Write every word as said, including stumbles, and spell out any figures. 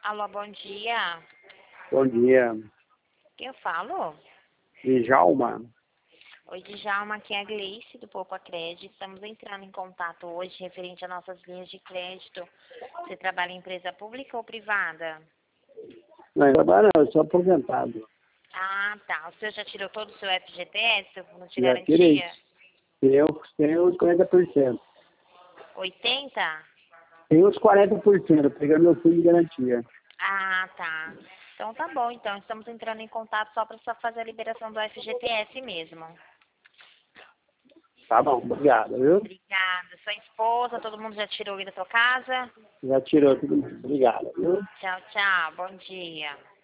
Alô, bom dia. Bom dia. Quem eu falo? Djalma. Oi, Djalma, aqui é a Gleice do Poupa Crédito. Estamos entrando em contato hoje referente às nossas linhas de crédito. Você trabalha em empresa pública ou privada? Não, trabalho não, eu sou aposentado. Ah, tá. O senhor já tirou todo o seu F G T S, o fundo de Já tirei. garantia? Eu tenho uns quarenta por cento. oitenta? Tenho uns quarenta por cento, pegando meu fundo de garantia. Ah, tá. Então tá bom, então. Estamos entrando em contato só para fazer a liberação do F G T S mesmo. Tá bom, obrigado, viu? Obrigada. Sua esposa, todo mundo já tirou aí da sua casa? Já tirou tudo. Obrigado, viu? Tchau, tchau. Bom dia.